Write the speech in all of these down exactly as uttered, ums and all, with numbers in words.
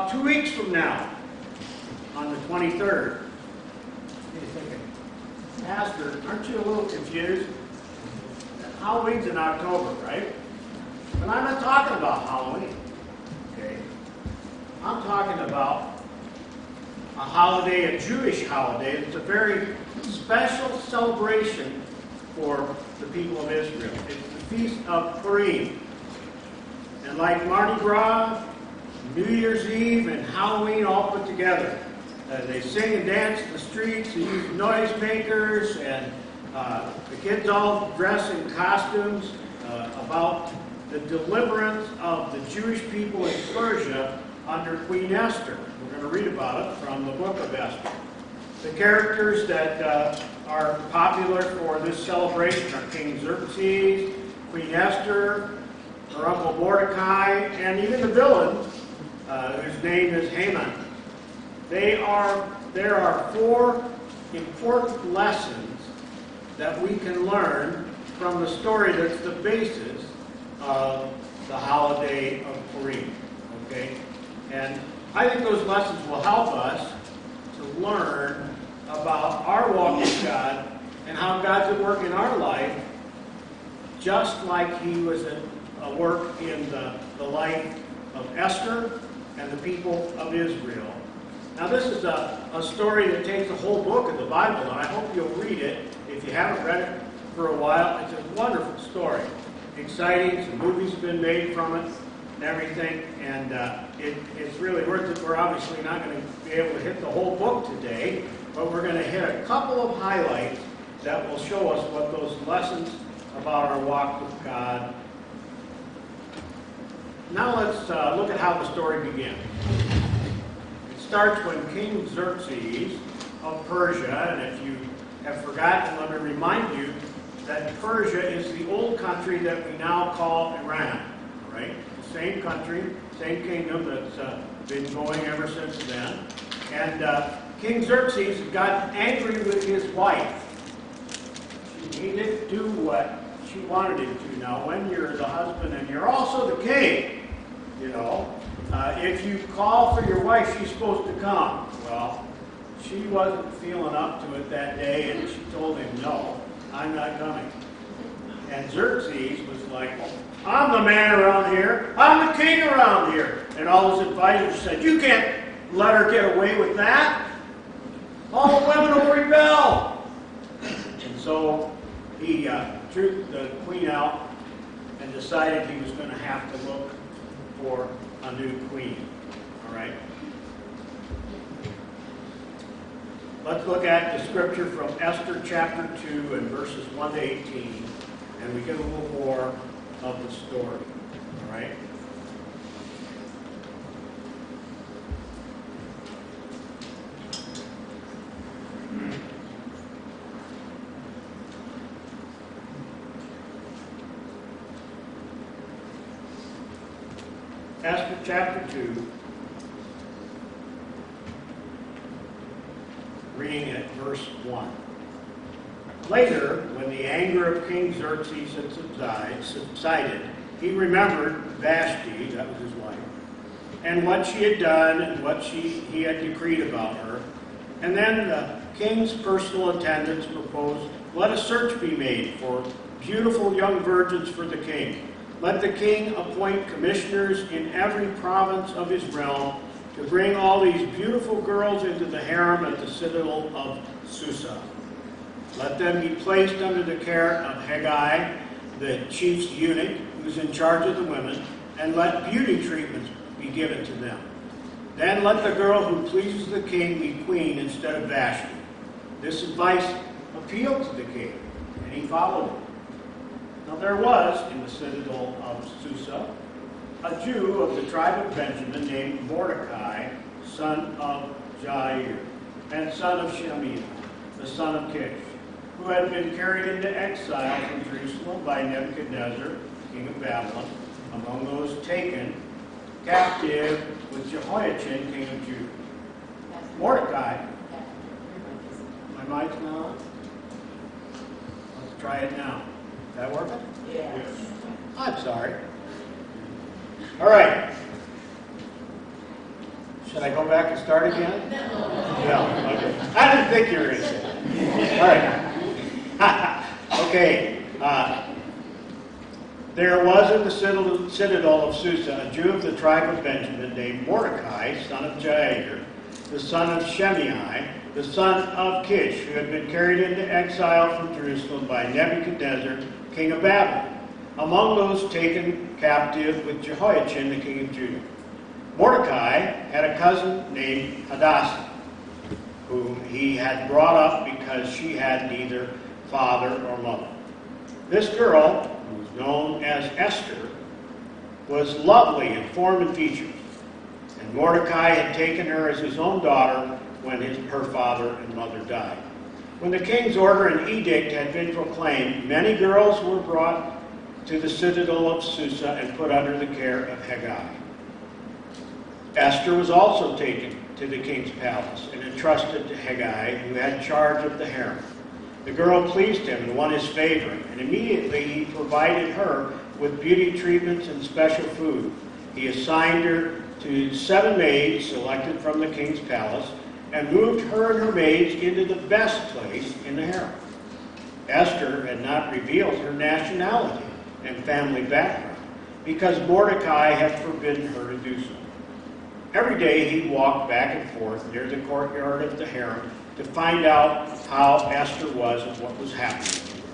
about two weeks from now, on the twenty-third. You're thinking, Pastor, aren't you a little confused? Halloween's in October, right? But I'm not talking about Halloween. Okay? I'm talking about a holiday, a Jewish holiday. It's a very special celebration for the people of Israel. It's the Feast of Purim. And like Mardi Gras, New Year's Eve, and Halloween all put together. Uh, they sing and dance in the streets, they use noisemakers, and uh, the kids all dress in costumes uh, about the deliverance of the Jewish people in Persia under Queen Esther. We're going to read about it from the book of Esther. The characters that uh, are popular for this celebration are King Xerxes, Queen Esther, her uncle Mordecai, and even the villain, uh, whose name is Haman. They are, there are four important lessons that we can learn from the story that's the basis of the holiday of Purim. Okay? And I think those lessons will help us to learn about our walk with God and how God's at work in our life, just like He was at a work in the, the life of Esther and the people of Israel. Now this is a, a story that takes the whole book of the Bible, and I hope you'll read it. If you haven't read it for a while, it's a wonderful story. Exciting, some movies have been made from it and everything, and uh, it, it's really worth it. We're obviously not going to be able to hit the whole book today, but we're going to hit a couple of highlights that will show us what those lessons about our walk with God. Now let's uh, look at how the story begins. It starts when King Xerxes of Persia, and if you have forgotten, let me remind you that Persia is the old country that we now call Iran, right? The same country, same kingdom that's uh, been going ever since then. And uh, King Xerxes got angry with his wife. He didn't do what she wanted him to. Now, when you're the husband and you're also the king, you know, uh, if you call for your wife, she's supposed to come. Well, she wasn't feeling up to it that day, and she told him, no, I'm not coming. And Xerxes was like, I'm the man around here. I'm the king around here. And all his advisors said, you can't let her get away with that. All the women will rebel. And so he uh, drew the queen out and decided he was going to have to look for a new queen. All right? Let's look at the scripture from Esther chapter two and verses one to eighteen, and we get a little more of the story. All right? Esther chapter two, reading at verse one. Later, when the anger of King Xerxes had subsided, he remembered Vashti, that was his wife, and what she had done and what she, he had decreed about her. And then the king's personal attendants proposed, let a search be made for beautiful young virgins for the king. Let the king appoint commissioners in every province of his realm to bring all these beautiful girls into the harem at the citadel of Susa. Let them be placed under the care of Haggai, the chief's eunuch, who's in charge of the women, and let beauty treatments be given to them. Then let the girl who pleases the king be queen instead of Vashti. This advice appealed to the king, and he followed it. Now there was, in the citadel of Susa, a Jew of the tribe of Benjamin named Mordecai, son of Jair, and son of Shemiah, the son of Kish, who had been carried into exile from Jerusalem by Nebuchadnezzar, king of Babylon, among those taken captive with Jehoiachin, king of Judah. Mordecai. My mic's not on? Let's try it now. Is that working? Yes. I'm sorry. All right. Should I go back and start again? No. Okay. I didn't think you were going to say that. All right. Okay. Uh, there was in the citadel, citadel of Susa a Jew of the tribe of Benjamin named Mordecai, son of Jair, the son of Shimei, the son of Kish, who had been carried into exile from Jerusalem by Nebuchadnezzar, king of Babylon, among those taken captive with Jehoiachin, the king of Judah. Mordecai had a cousin named Hadassah, whom he had brought up because she had neither father or mother. This girl, who was known as Esther, was lovely in form and features, and Mordecai had taken her as his own daughter when his, her father and mother died. When the king's order and edict had been proclaimed, many girls were brought to the citadel of Susa and put under the care of Hegai. Esther was also taken to the king's palace and entrusted to Hegai, who had charge of the harem. The girl pleased him and won his favor, and immediately he provided her with beauty treatments and special food. He assigned her to seven maids selected from the king's palace and moved her and her maids into the best place in the harem. Esther had not revealed her nationality and family background because Mordecai had forbidden her to do so. Every day he walked back and forth near the courtyard of the harem to find out how Esther was and what was happening to her.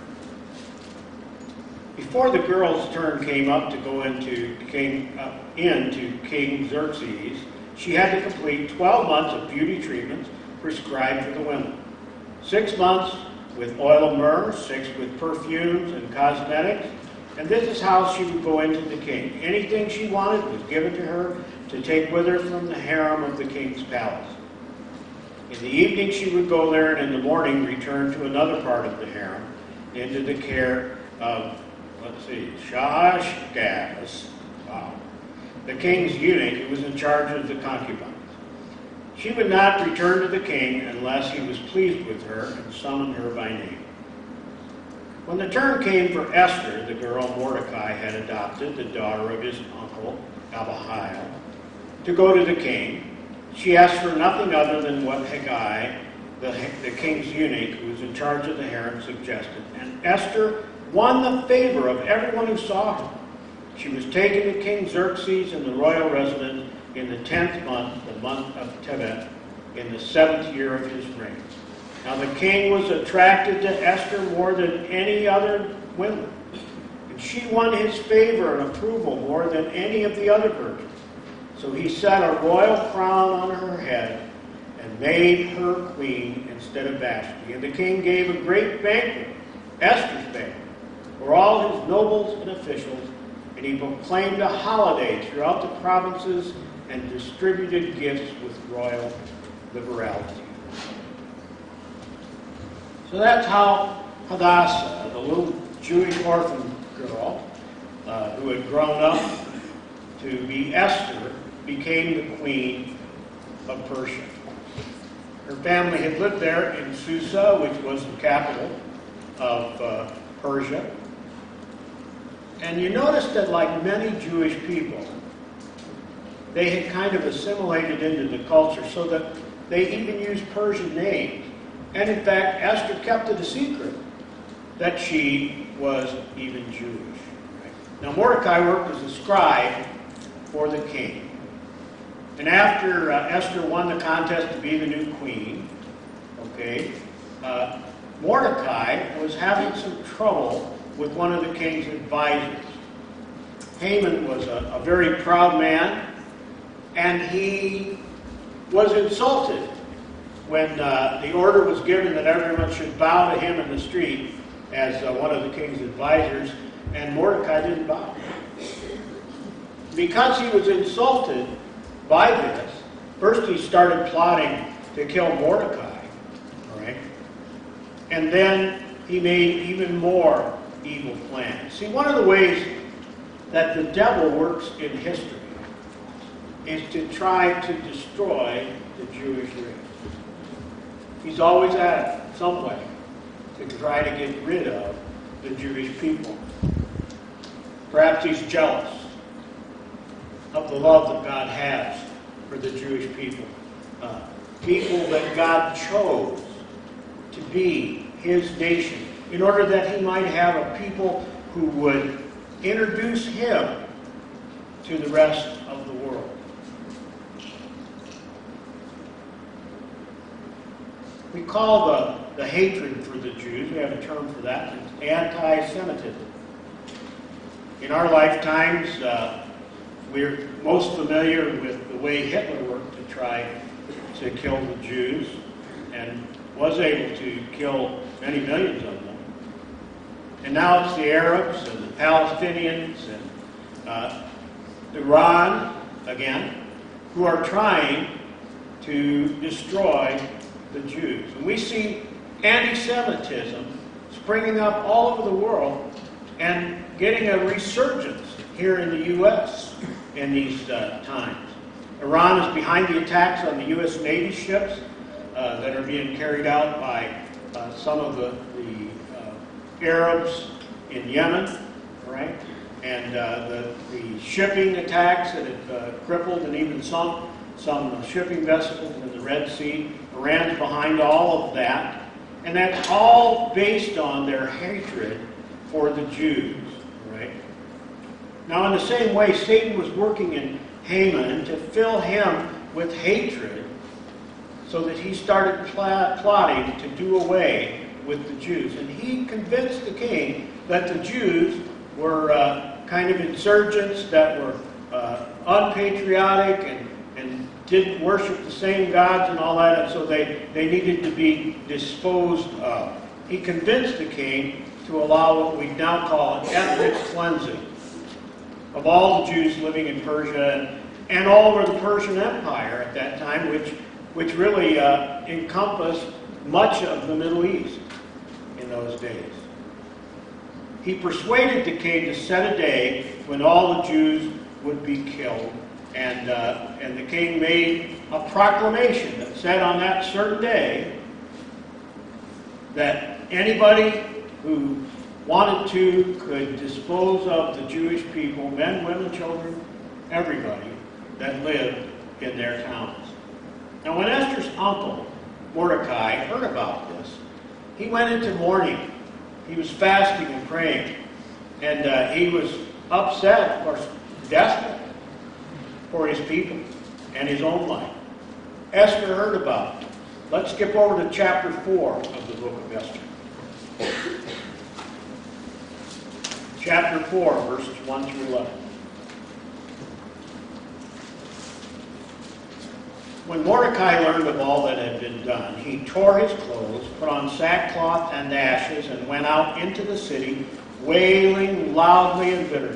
Before the girl's turn came up to go into King, uh, into King Xerxes, she had to complete twelve months of beauty treatments prescribed for the women. Six months with oil of myrrh, six with perfumes and cosmetics, and this is how she would go into the king. Anything she wanted was given to her to take with her from the harem of the king's palace. In the evening she would go there, and in the morning return to another part of the harem, into the care of, let's see, Shaashgaz, wow, the king's eunuch who was in charge of the concubines. She would not return to the king unless he was pleased with her and summoned her by name. When the turn came for Esther, the girl Mordecai had adopted, the daughter of his uncle Abihail, to go to the king, she asked for nothing other than what Hegai, the, the king's eunuch who was in charge of the harem, suggested. And Esther won the favor of everyone who saw her. She was taken to King Xerxes in the royal residence in the tenth month, the month of Tebet, in the seventh year of his reign. Now the king was attracted to Esther more than any other woman, and she won his favor and approval more than any of the other virgins. So he set a royal crown on her head and made her queen instead of Vashti. And the king gave a great banquet, Esther's banquet, for all his nobles and officials, and he proclaimed a holiday throughout the provinces and distributed gifts with royal liberality. So that's how Hadassah, the little Jewish orphan girl uh, who had grown up to be Esther, became the queen of Persia. Her family had lived there in Susa, which was the capital of uh, Persia. And you notice that, like many Jewish people, they had kind of assimilated into the culture so that they even used Persian names. And in fact, Esther kept it a secret that she was even Jewish. Now, Mordecai worked as a scribe for the king. And after uh, Esther won the contest to be the new queen, okay, uh, Mordecai was having some trouble with one of the king's advisors. Haman was a, a very proud man, and he was insulted when uh, the order was given that everyone should bow to him in the street as uh, one of the king's advisors, and Mordecai didn't bow. Because he was insulted by this, first he started plotting to kill Mordecai, all right? And then he made even more evil plans. See, one of the ways that the devil works in history is to try to destroy the Jewish race. He's always at it, some way, to try to get rid of the Jewish people. Perhaps he's jealous of the love that God has for the Jewish people. Uh, people that God chose to be his nation, in order that he might have a people who would introduce him to the rest of the world. We call the, the hatred for the Jews, we have a term for that, it's anti-Semitism. In our lifetimes, uh, we're most familiar with the way Hitler worked to try to kill the Jews, and was able to kill many millions of them. And now it's the Arabs and the Palestinians and uh, Iran, again, who are trying to destroy the Jews. And we see anti-Semitism springing up all over the world and getting a resurgence here in the U S in these uh, times. Iran is behind the attacks on the U S Navy ships uh, that are being carried out by uh, some of the, the uh, Arabs in Yemen, right? And uh, the, the shipping attacks that have uh, crippled and even sunk some shipping vessels in the Red Sea. Iran's behind all of that. And that's all based on their hatred for the Jews, right? Now, in the same way, Satan was working in Haman to fill him with hatred so that he started pl- plotting to do away with the Jews. And he convinced the king that the Jews were uh, kind of insurgents that were uh, unpatriotic and, and didn't worship the same gods and all that, and so they, they needed to be disposed of. He convinced the king to allow what we now call an ethnic cleansing of all the Jews living in Persia and, and all over the Persian Empire at that time, which, which really uh, encompassed much of the Middle East in those days. He persuaded the king to set a day when all the Jews would be killed, and, uh, and the king made a proclamation that said on that certain day that anybody who wanted to could dispose of the Jewish people, men, women, children, everybody that lived in their towns. Now, when Esther's uncle, Mordecai, heard about this, he went into mourning. He was fasting and praying, and uh, he was upset, of course, desperate for his people and his own life. Esther heard about it. Let's skip over to chapter four of the book of Esther. Chapter four, verses one through eleven. When Mordecai learned of all that had been done, he tore his clothes, put on sackcloth and ashes, and went out into the city, wailing loudly and bitterly.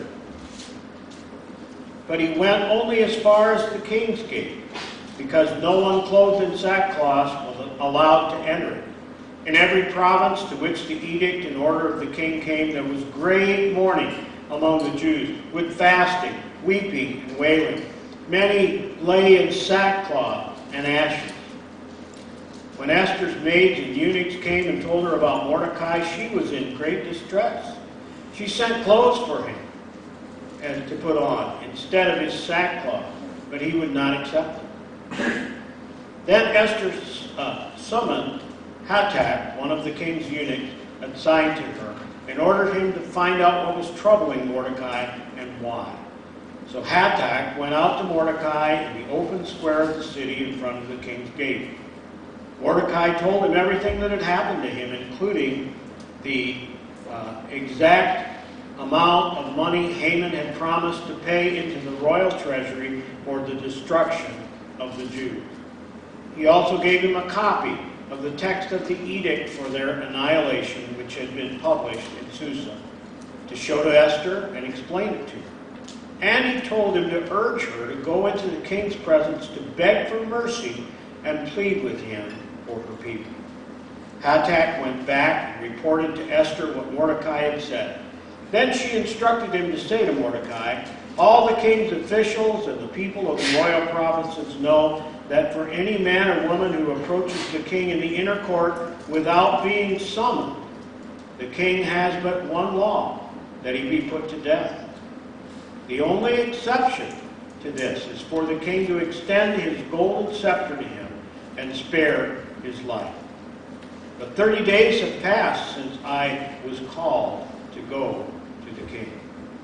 But he went only as far as the king's gate, because no one clothed in sackcloth was allowed to enter it. In every province to which the edict and order of the king came, there was great mourning among the Jews, with fasting, weeping, and wailing. Many lay in sackcloth and ashes. When Esther's maids and eunuchs came and told her about Mordecai, she was in great distress. She sent clothes for him and to put on instead of his sackcloth, but he would not accept them. Then Esther uh, summoned Hatak, one of the king's eunuchs, assigned to her, and ordered him to find out what was troubling Mordecai and why. So Hatak went out to Mordecai in the open square of the city in front of the king's gate. Mordecai told him everything that had happened to him, including the uh, exact amount of money Haman had promised to pay into the royal treasury for the destruction of the Jews. He also gave him a copy of the text of the edict for their annihilation, which had been published in Susa, to show to Esther and explain it to her. And he told him to urge her to go into the king's presence to beg for mercy and plead with him for her people. Hatak went back and reported to Esther what Mordecai had said. Then she instructed him to say to Mordecai, "All the king's officials and the people of the royal provinces know that for any man or woman who approaches the king in the inner court without being summoned, the king has but one law, that he be put to death. The only exception to this, is for the king to extend his golden scepter to him and spare his life. But thirty days have passed since I was called to go to the king.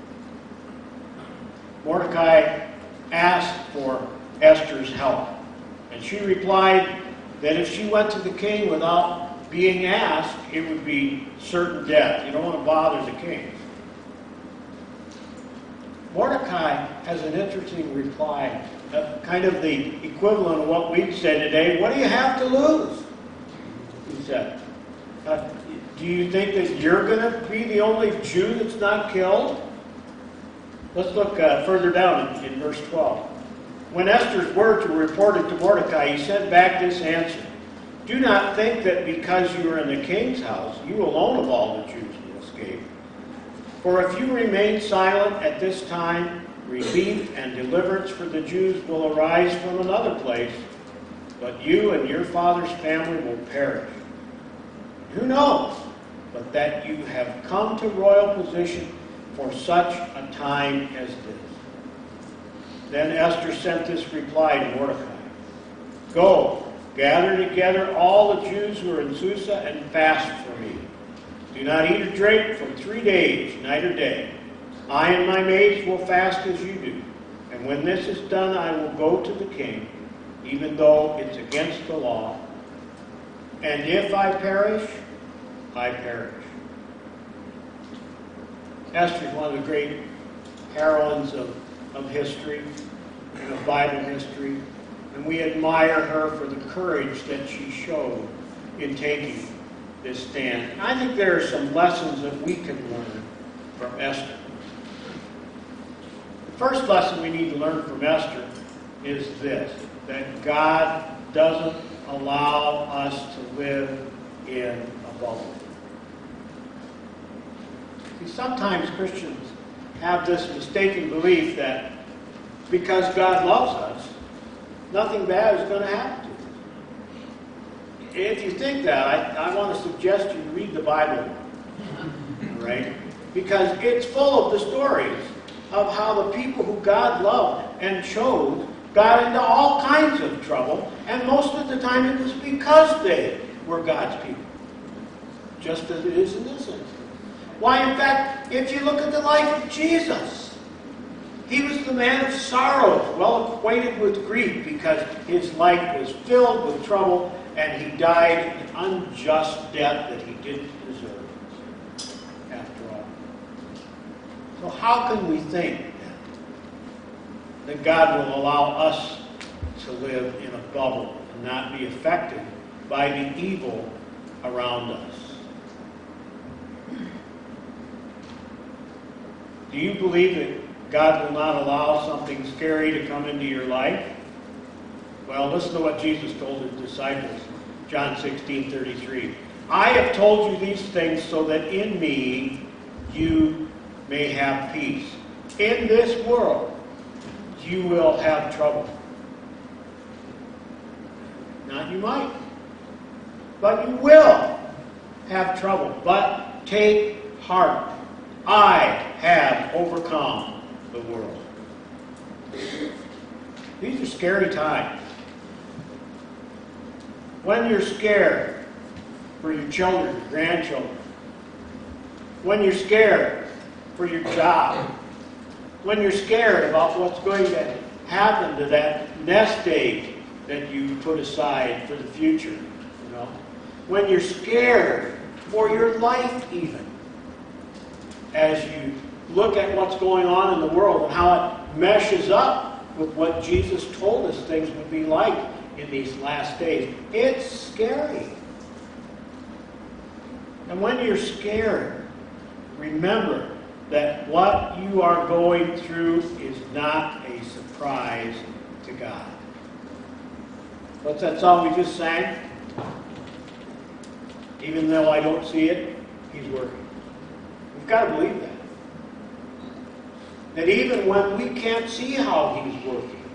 Mordecai asked for Esther's help, and she replied that if she went to the king without being asked, it would be certain death. You don't want to bother the king. Mordecai has an interesting reply, uh, kind of the equivalent of what we'd say today. What do you have to lose? He said. Uh, do you think that you're going to be the only Jew that's not killed? Let's look uh, further down in, in verse twelve. When Esther's words were reported to Mordecai, he sent back this answer. Do not think that because you are in the king's house, you alone of all the Jews will escape. For if you remain silent at this time, relief and deliverance for the Jews will arise from another place, but you and your father's family will perish. Who knows but that you have come to royal position for such a time as this? Then Esther sent this reply to Mordecai. Go, gather together all the Jews who are in Susa and fast for me. Do not eat or drink for three days, night or day. I and my maids will fast as you do. And when this is done, I will go to the king, even though it's against the law. And if I perish, I perish. Esther is one of the great heroines of, of history, of Bible history. And we admire her for the courage that she showed in taking this stand. And I think there are some lessons that we can learn from Esther. The first lesson we need to learn from Esther is this, that God doesn't allow us to live in a bubble. See, sometimes Christians have this mistaken belief that because God loves us, nothing bad is going to happen to us. If you think that, I, I want to suggest you read the Bible, right? Because it's full of the stories of how the people who God loved and chose got into all kinds of trouble, and most of the time it was because they were God's people. Just as it is in this instance. Why, in fact, if you look at the life of Jesus, he was the man of sorrows, well acquainted with grief, because his life was filled with trouble, and he died an unjust death that he didn't deserve, after all. So how can we think that God will allow us to live in a bubble and not be affected by the evil around us? Do you believe that God will not allow something scary to come into your life? Well, listen to what Jesus told his disciples. John sixteen thirty-three. I have told you these things so that in me you may have peace. In this world you will have trouble. Not you might, but you will have trouble. But take heart. I have overcome the world. These are scary times. When you're scared for your children, your grandchildren. When you're scared for your job. When you're scared about what's going to happen to that nest egg that you put aside for the future. You know? When you're scared for your life even. As you look at what's going on in the world and how it meshes up with what Jesus told us things would be like in these last days. It's scary. And when you're scared, remember that what you are going through is not a surprise to God. What's that song we just sang? Even though I don't see it, he's working. We've got to believe that. That even when we can't see how he's working.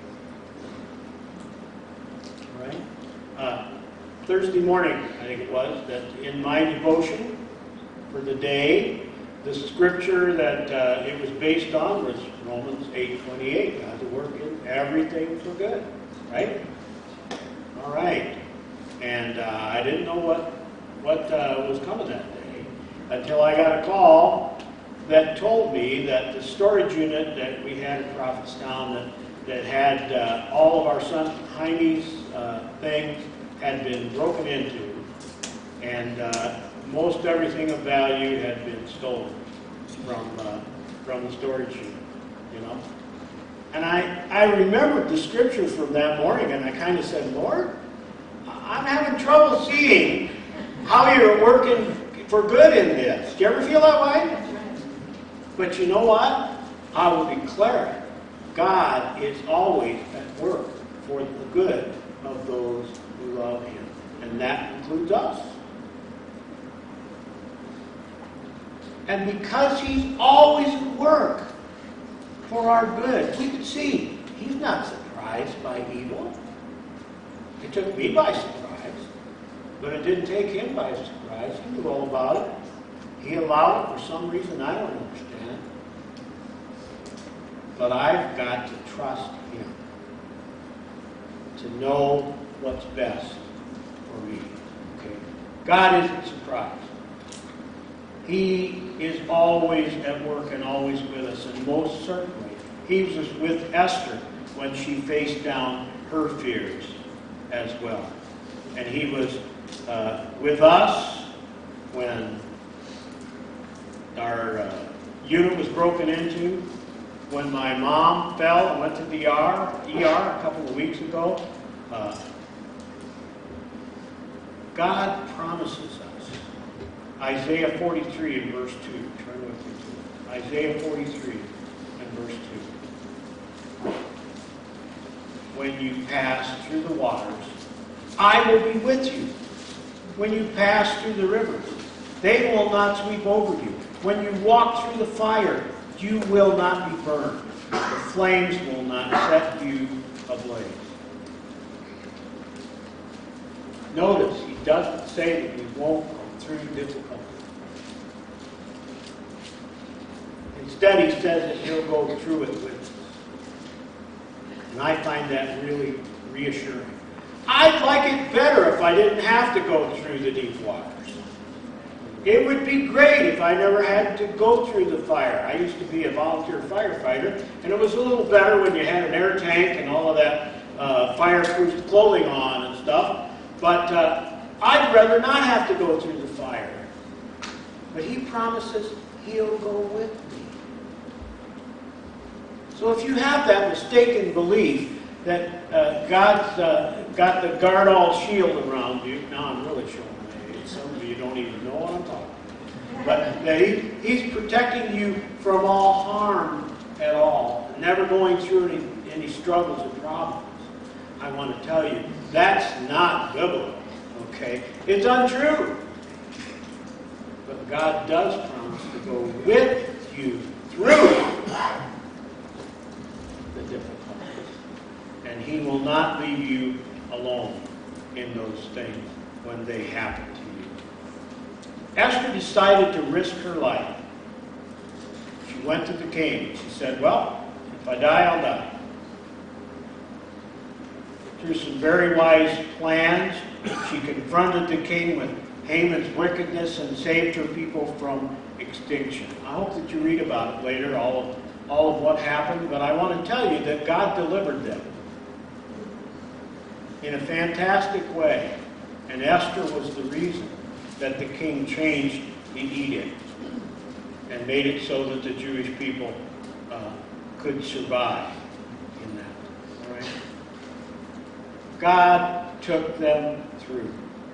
Right? Uh, Thursday morning, I think it was, that in my devotion for the day, the scripture that uh, it was based on was Romans eight twenty-eight. God's working everything for good, right? All right. And uh, I didn't know what, what uh, was coming that day until I got a call that told me that the storage unit that we had in Prophetstown that, that had uh, all of our son Jaime's uh, things had been broken into, and uh, most everything of value had been stolen from uh, from the storage unit, you know. And I, I remembered the scripture from that morning, and I kind of said, Lord, I'm having trouble seeing how you're working for good in this. Do you ever feel that way? But you know what? I will declare it. God is always at work for the good of those who love Him. And that includes us. And because He's always at work for our good, we can see He's not surprised by evil. It took me by surprise, but it didn't take Him by surprise. He knew all about it. He allowed it for some reason I don't understand. But I've got to trust Him to know what's best for me. Okay? God isn't surprised. He is always at work and always with us. And most certainly, He was with Esther when she faced down her fears as well. And He was uh, with us when our uh, unit was broken into, when my mom fell and went to the E R, E R a couple of weeks ago. Uh, God promises us. Isaiah forty-three and verse two. Turn with me to it. Isaiah forty-three and verse two. When you pass through the waters, I will be with you. When you pass through the rivers, they will not sweep over you. When you walk through the fire, you will not be burned. The flames will not set you ablaze. Notice, He doesn't say that we won't go through difficulty. Instead, He says that He'll go through it with us. And I find that really reassuring. I'd like it better if I didn't have to go through the deep waters. It would be great if I never had to go through the fire. I used to be a volunteer firefighter, and it was a little better when you had an air tank and all of that uh, fireproof clothing on and stuff. But uh, I'd rather not have to go through the fire. But He promises He'll go with me. So if you have that mistaken belief that uh, God's uh, got the guard all shield around you, now I'm really showing my age. Some of you don't even know what I'm talking about. But that he, He's protecting you from all harm at all, never going through any, any struggles or problems. I want to tell you, that's not biblical, okay? It's untrue. But God does promise to go with you through the difficulties. And He will not leave you alone in those things when they happen to you. Esther decided to risk her life. She went to the king. She said, well, if I die, I'll die. Through some very wise plans, she confronted the king with Haman's wickedness and saved her people from extinction. I hope that you read about it later, all of, all of what happened, but I want to tell you that God delivered them in a fantastic way. And Esther was the reason that the king changed the edict and made it so that the Jewish people uh, could survive in that. All right? God took them through.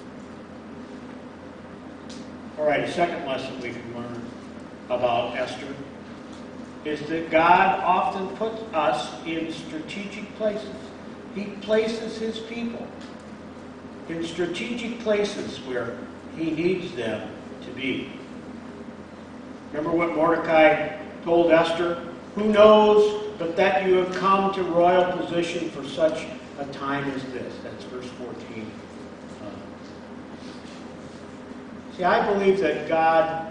All right, a second lesson we can learn about Esther is that God often puts us in strategic places. He places His people in strategic places where He needs them to be. Remember what Mordecai told Esther? Who knows but that you have come to royal position for such a time as this? That's verse fourteen. Uh, see, I believe that God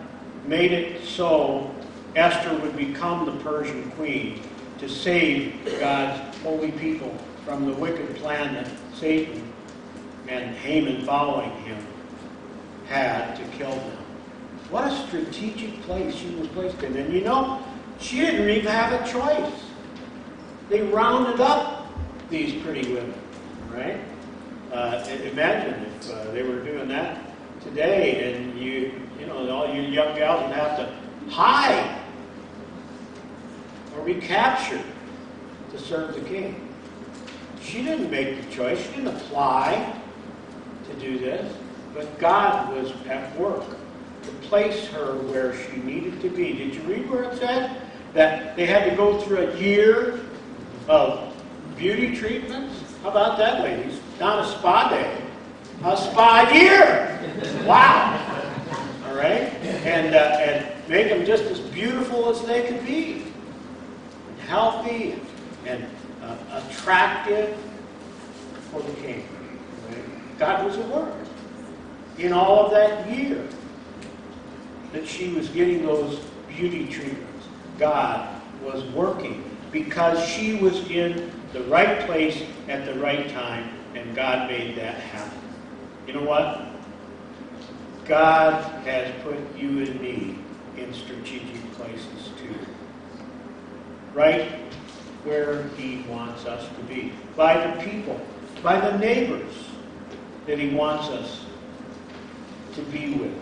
made it so Esther would become the Persian queen to save God's holy people from the wicked plan that Satan and Haman following him had to kill them. What a strategic place she was placed in. And you know, she didn't even have a choice. They rounded up these pretty women, right? Uh, imagine if uh, they were doing that today, and you, you know, all you young gals would have to hide or be captured to serve the king. She didn't make the choice. She didn't apply to do this, but God was at work to place her where she needed to be. Did you read where it said that they had to go through a year of beauty treatments? How about that, ladies? Not a spa day, a spa year. Wow. All right? And, uh, and make them just as beautiful as they could be. And healthy and uh, attractive for the king. Right? God was at work in all of that year that she was getting those beauty treatments. God was working because she was in the right place at the right time, and God made that happen. You know what? God has put you and me in strategic places too. Right where He wants us to be. By the people, by the neighbors that He wants us to be with.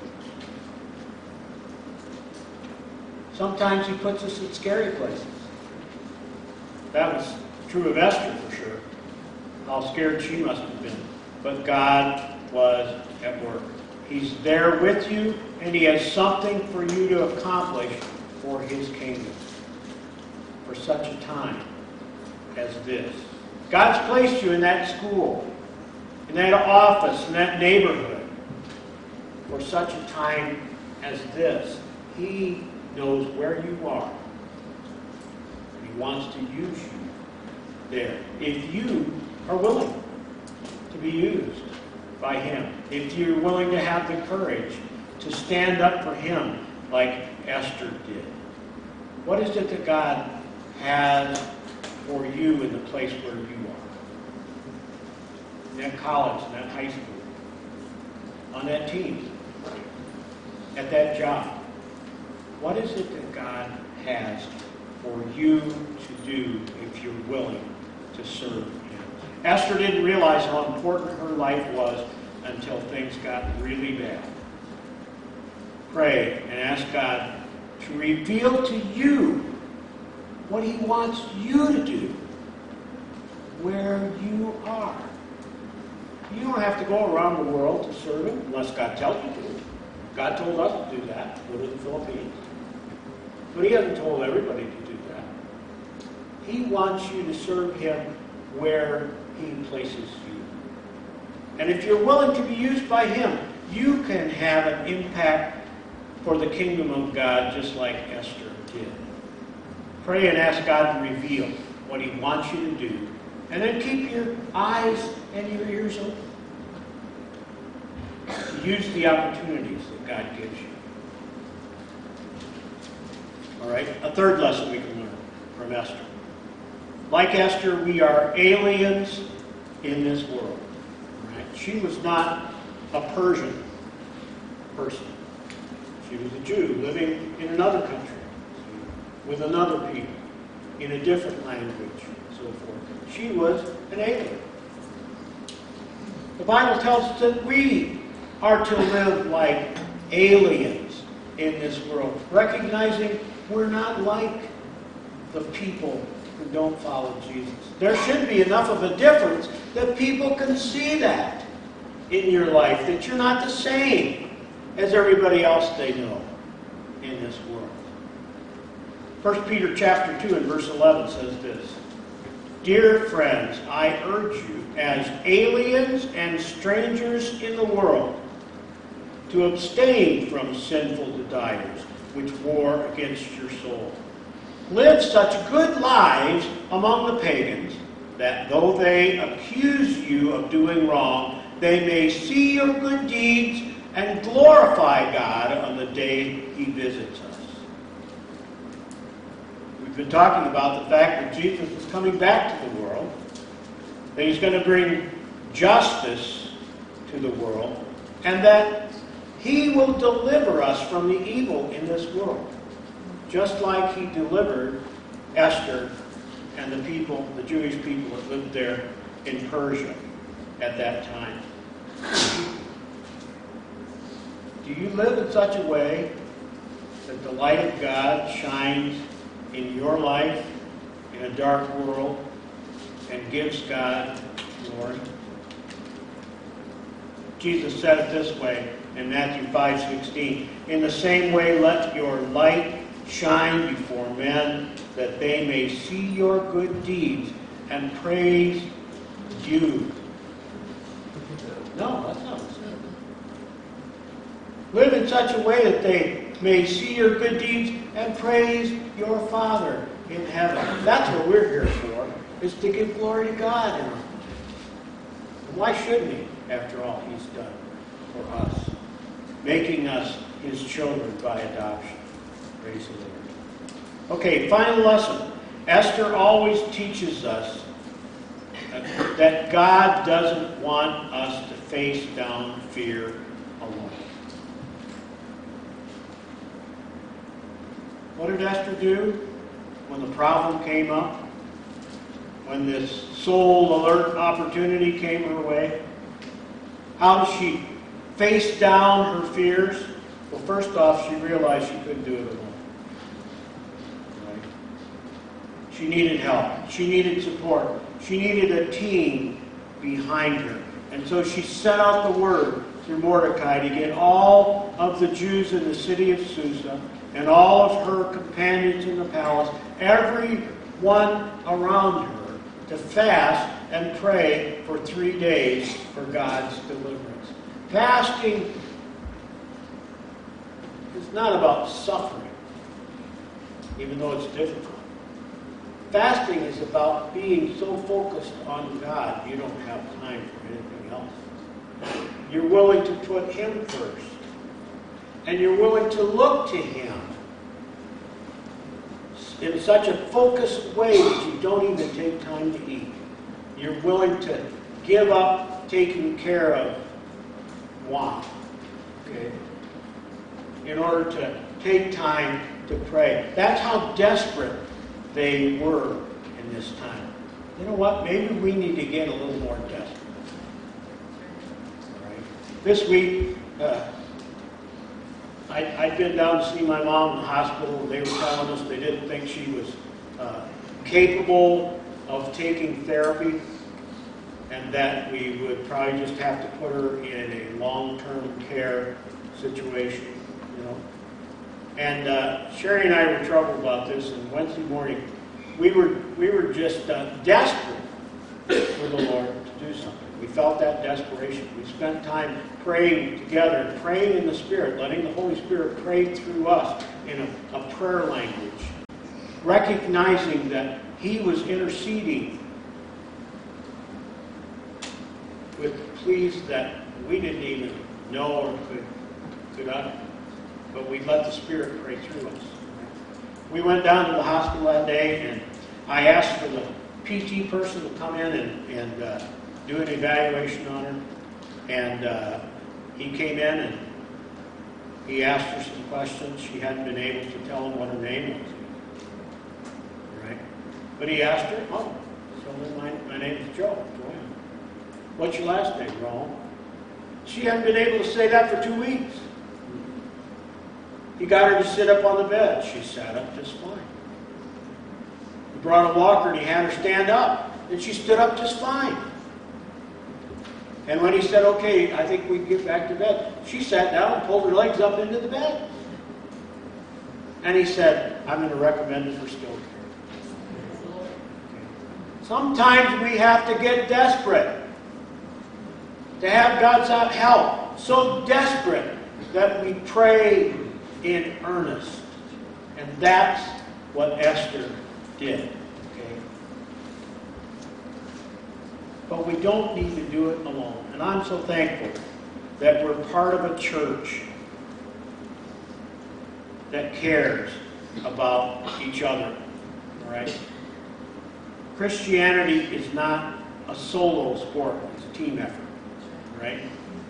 Sometimes He puts us in scary places. That was true of Esther for sure. How scared she must have been. But God was at work. He's there with you, and He has something for you to accomplish for His kingdom. For such a time as this. God's placed you in that school, in that office, in that neighborhood, for such a time as this. He knows where you are. And He wants to use you there. If you are willing to be used by Him. If you're willing to have the courage to stand up for Him like Esther did. What is it that God has for you in the place where you are? In that college, in that high school, on that team, at that job. What is it that God has for you to do if you're willing to serve Him? Esther didn't realize how important her life was until things got really bad. Pray and ask God to reveal to you what He wants you to do where you are. You don't have to go around the world to serve Him unless God tells you to. God told us to do that. Go to the Philippines. But He hasn't told everybody to do that. He wants you to serve Him where He places you. And if you're willing to be used by Him, you can have an impact for the kingdom of God just like Esther did. Pray and ask God to reveal what He wants you to do. And then keep your eyes and your ears open. Use the opportunities that God gives you. All right, a third lesson we can learn from Esther. Like Esther, we are aliens in this world. All right? She was not a Persian person. She was a Jew living in another country with another people in a different language and so forth. She was an alien. The Bible tells us that we are to live like aliens in this world, recognizing we're not like the people who don't follow Jesus. There should be enough of a difference that people can see that in your life, that you're not the same as everybody else they know in this world. First Peter chapter two and verse eleven says this: Dear friends, I urge you as aliens and strangers in the world to abstain from sinful desires which war against your soul. Live such good lives among the pagans that though they accuse you of doing wrong, they may see your good deeds and glorify God on the day He visits us. We've been talking about the fact that Jesus is coming back to the world, that He's going to bring justice to the world, and that He will deliver us from the evil in this world, just like He delivered Esther and the people, the Jewish people that lived there in Persia at that time. Do you live in such a way that the light of God shines in your life in a dark world and gives God glory? Jesus said it this way in Matthew five sixteen. In the same way, let your light shine before men, that they may see your good deeds and praise you. No, that's not what it says. Live in such a way that they may see your good deeds and praise your Father in heaven. That's what we're here for, is to give glory to God in our life. And why shouldn't He, after all He's done for us, making us His children by adoption? Praise the Lord. Okay, final lesson. Esther always teaches us that God doesn't want us to face down fear alone. What did Esther do when the problem came up? When this soul alert opportunity came her way? How did she face down her fears? Well, first off, she realized she couldn't do it alone. Right? She needed help. She needed support. She needed a team behind her. And so she sent out the word through Mordecai to get all of the Jews in the city of Susa and all of her companions in the palace, everyone around her, to fast and pray for three days for God's deliverance. Fasting is not about suffering, even though it's difficult. Fasting is about being so focused on God you don't have time for anything else. You're willing to put Him first. And you're willing to look to Him in such a focused way that you don't even take time to eat. You're willing to give up taking care of want, okay, in order to take time to pray. That's how desperate they were in this time. You know what? Maybe we need to get a little more desperate. All right. This week, uh, I, I'd been down to see my mom in the hospital. They were telling us they didn't think she was uh, capable of taking therapy, and that we would probably just have to put her in a long-term care situation, you know. And uh, Sherry and I were troubled about this, and Wednesday morning we were we were just uh, desperate for the Lord to do something. We felt that desperation. We spent time praying together, praying in the Spirit, letting the Holy Spirit pray through us in a, a prayer language, recognizing that He was interceding with pleas that we didn't even know or could, could utter. But we let the Spirit pray through us. We went down to the hospital that day, and I asked for the P T person to come in and, and uh, do an evaluation on her. And uh, he came in and he asked her some questions. She hadn't been able to tell him what her name was. Right? But he asked her, oh, so then my, my name is Joe. Joanne. What's your last name, Ron? She hadn't been able to say that for two weeks. He got her to sit up on the bed. She sat up just fine. He brought a walker and he had her stand up. And she stood up just fine. And when he said, okay, I think we can get back to bed, she sat down and pulled her legs up into the bed. And he said, I'm going to recommend it for skilled care. Sometimes we have to get desperate to have God's help. So desperate that we pray in earnest. And that's what Esther did. Okay? But we don't need to do it alone. And I'm so thankful that we're part of a church that cares about each other. All right? Christianity is not a solo sport, it's a team effort. Right?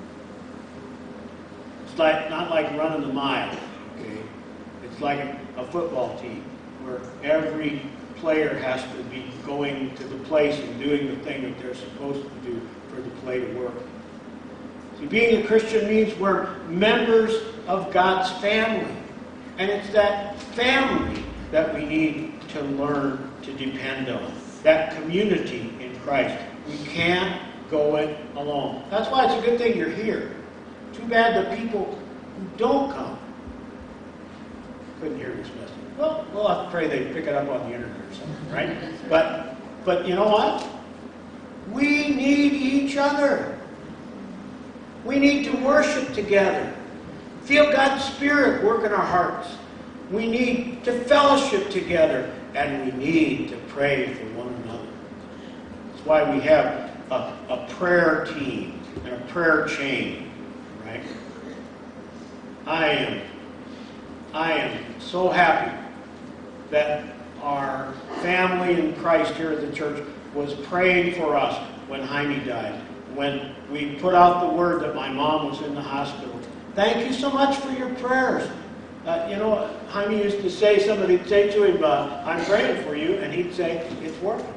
It's like not like running the mile. Okay? It's like a, a football team where every player has to be going to the place and doing the thing that they're supposed to do for the play to work. See, being a Christian means we're members of God's family. And it's that family that we need to learn to depend on. That community in Christ. We can't go it alone. That's why it's a good thing you're here. Too bad the people who don't come couldn't hear this message. Well, we'll have to pray they pick it up on the internet or something, right? But, but you know what? We need each other. We need to worship together. Feel God's Spirit work in our hearts. We need to fellowship together. And we need to pray for one another. That's why we have a, a prayer team and a prayer chain, right? I am, I am so happy that our family in Christ here at the church was praying for us when Jaime died. When we put out the word that my mom was in the hospital. Thank you so much for your prayers. Uh, you know, Jaime used to say, somebody would say to him, uh, I'm praying for you, and he'd say, it's working.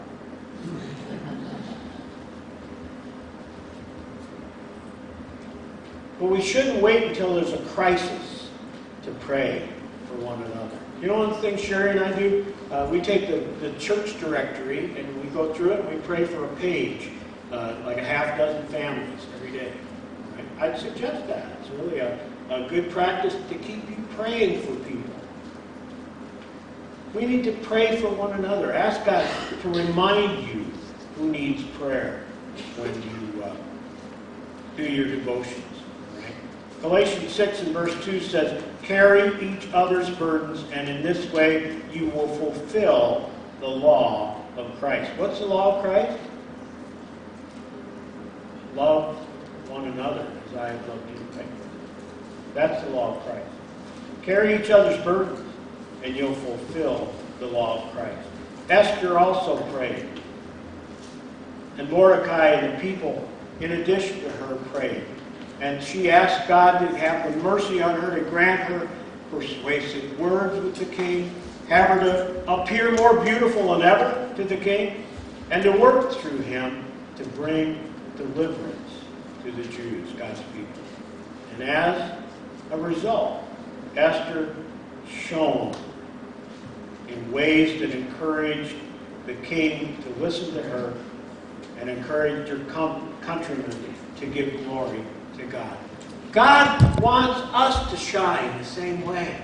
But we shouldn't wait until there's a crisis to pray for one another. You know one of the things Sherry and I do? Uh, we take the, the church directory and we go through it and we pray for a page, uh, like a half dozen families every day. Right? I'd suggest that. It's really a, a good practice to keep you praying for people. We need to pray for one another. Ask God to remind you who needs prayer when you uh, do your devotions. Galatians six and verse two says, carry each other's burdens, and in this way you will fulfill the law of Christ. What's the law of Christ? Love one another as I have loved you. Right? That's the law of Christ. Carry each other's burdens, and you'll fulfill the law of Christ. Esther also prayed. And Mordecai and the people, in addition to her, prayed. And she asked God to have the mercy on her, to grant her persuasive words with the king, have her to appear more beautiful than ever to the king, and to work through him to bring deliverance to the Jews, God's people. And as a result, Esther shone in ways that encouraged the king to listen to her and encouraged her countrymen to give glory to God. God wants us to shine the same way.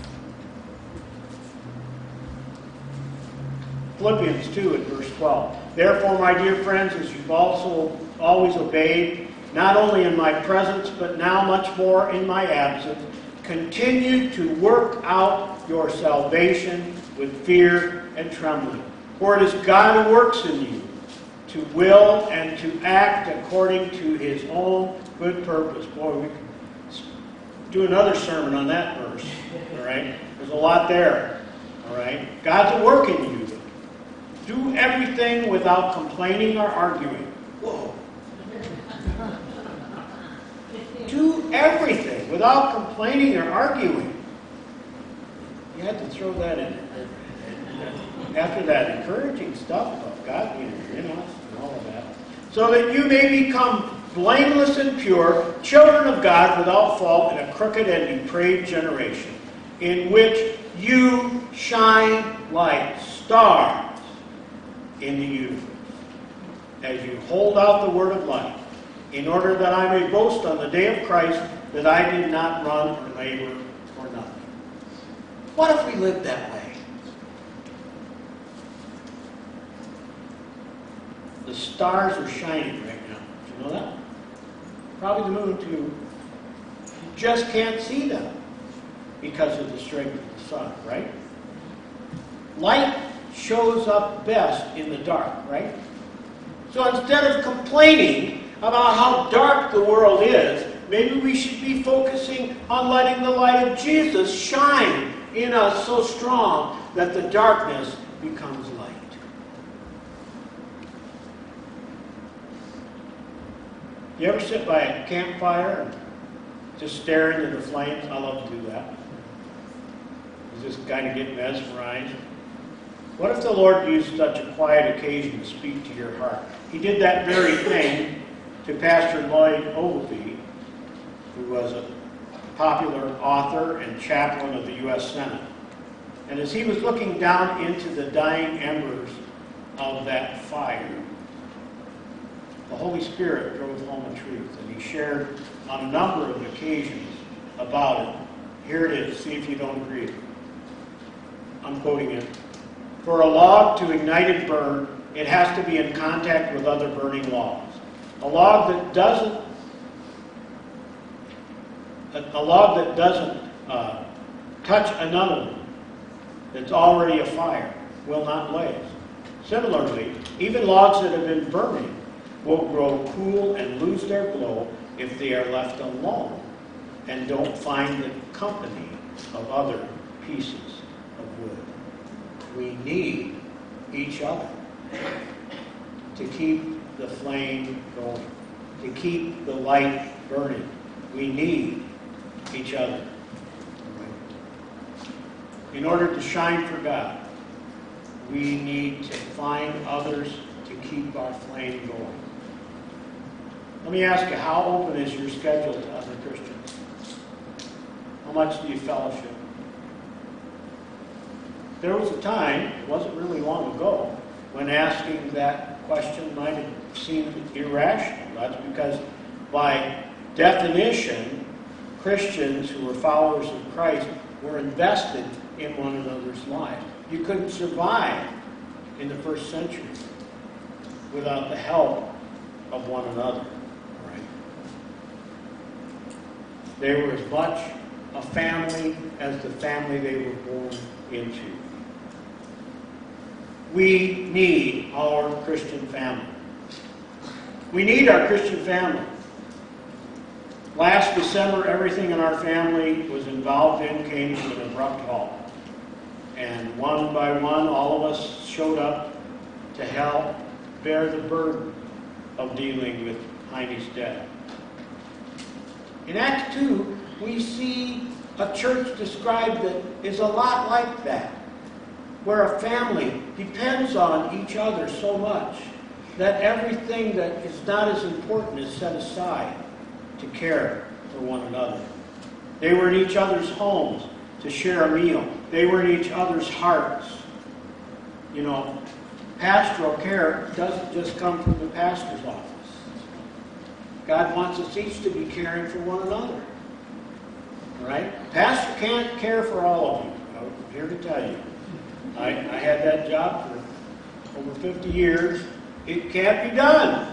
Philippians two and verse twelve. Therefore, my dear friends, as you've also always obeyed, not only in my presence, but now much more in my absence, continue to work out your salvation with fear and trembling. For it is God who works in you, to will and to act according to his own good purpose. Boy, we could do another sermon on that verse. All right? There's a lot there. All right? God's at work in you. Do everything without complaining or arguing. Whoa. Do everything without complaining or arguing. You had to throw that in there. After that encouraging stuff about God being in us and all of that. So that you may become blameless and pure, children of God without fault in a crooked and depraved generation, in which you shine like stars in the universe, as you hold out the word of life, in order that I may boast on the day of Christ that I did not run or labor for nothing. What if we lived that way? The stars are shining right now. Do you know that? Probably the moon too. You just can't see them because of the strength of the sun, right? Light shows up best in the dark, right? So instead of complaining about how dark the world is, maybe we should be focusing on letting the light of Jesus shine in us so strong that the darkness becomes light. You ever sit by a campfire and just stare into the flames? I love to do that. You just kind of get mesmerized. What if the Lord used such a quiet occasion to speak to your heart? He did that very thing to Pastor Lloyd Ogilvie, who was a popular author and chaplain of the U S Senate. And as he was looking down into the dying embers of that fire, the Holy Spirit drove home a truth, and he shared on a number of occasions about it. Here it is. See if you don't agree. I'm quoting it. For a log to ignite and burn, it has to be in contact with other burning logs. A log that doesn't, a, a log that doesn't uh, touch another one that's already afire will not blaze. Similarly, even logs that have been burning will grow cool and lose their glow if they are left alone and don't find the company of other pieces of wood. We need each other to keep the flame going, to keep the light burning. We need each other. In order to shine for God, we need to find others to keep our flame going. Let me ask you, how open is your schedule to other Christians? How much do you fellowship? There was a time, it wasn't really long ago, when asking that question might have seemed irrational. That's because, by definition, Christians who were followers of Christ were invested in one another's lives. You couldn't survive in the first century without the help of one another. Right? They were as much a family as the family they were born into. We need our Christian family. We need our Christian family. Last December, everything in our family was involved in came to an abrupt halt. And one by one, all of us showed up to help bear the burden of dealing with Heine's death. In Acts two, we see a church described that is a lot like that, where a family depends on each other so much that everything that is not as important is set aside to care for one another. They were in each other's homes to share a meal. They were in each other's hearts. You know, pastoral care doesn't just come from the pastor's office. God wants us each to be caring for one another. All right? Pastor can't care for all of you. I'm here to tell you. I, I had that job for over fifty years. It can't be done.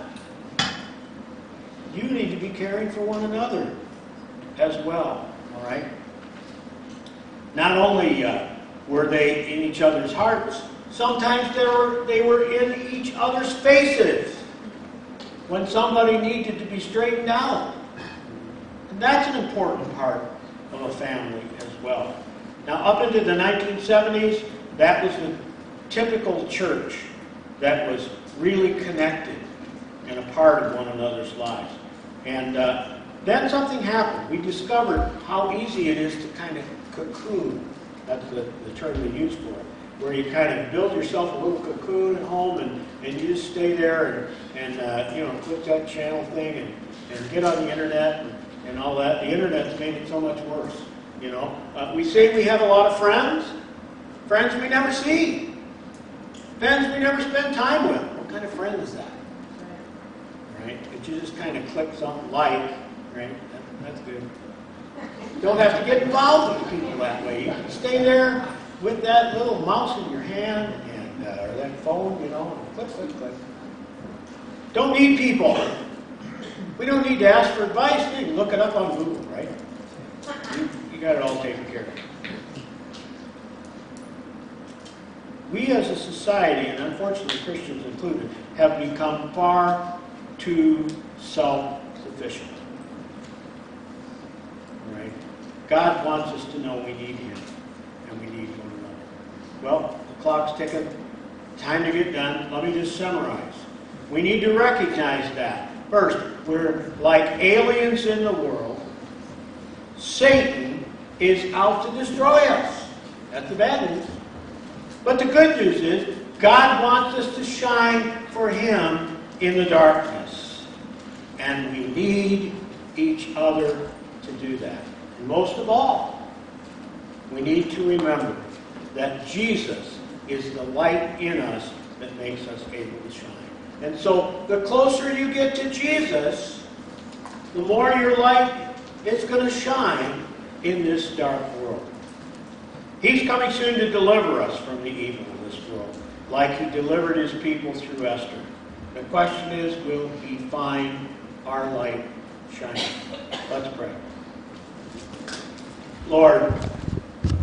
You need to be caring for one another as well. All right? Not only uh, were they in each other's hearts, sometimes they were, they were in each other's faces when somebody needed to be straightened out. And that's an important part of a family as well. Now, up into the nineteen seventies, that was the typical church that was really connected and a part of one another's lives. And uh, then something happened. We discovered how easy it is to kind of cocoon. That's the, the term they use for it. Where you kind of build yourself a little cocoon at home and, and you just stay there and, and uh, you know, click that channel thing and, and get on the internet and, and all that. The internet's made it so much worse, you know. Uh, we say we have a lot of friends. Friends we never see. Friends we never spend time with. What kind of friend is that? Right? But you just kind of click something like, right? That, that's good. Don't have to get involved with people that way. You can stay there with that little mouse in your hand and uh, or that phone, you know, and click, click, click. Don't need people. We don't need to ask for advice. You can look it up on Google, right? You, you got it all taken care of. We as a society, and unfortunately Christians included, have become far too self-sufficient. God wants us to know we need Him, and we need one another. Well, the clock's ticking. Time to get done. Let me just summarize. We need to recognize that. First, we're like aliens in the world. Satan is out to destroy us. That's the bad news. But the good news is, God wants us to shine for Him in the darkness. And we need each other to do that. And most of all, we need to remember that Jesus is the light in us that makes us able to shine. And so, the closer you get to Jesus, the more your light is going to shine in this dark world. He's coming soon to deliver us from the evil of this world, like He delivered His people through Esther. The question is, will He find our light shining? Let's pray. Lord,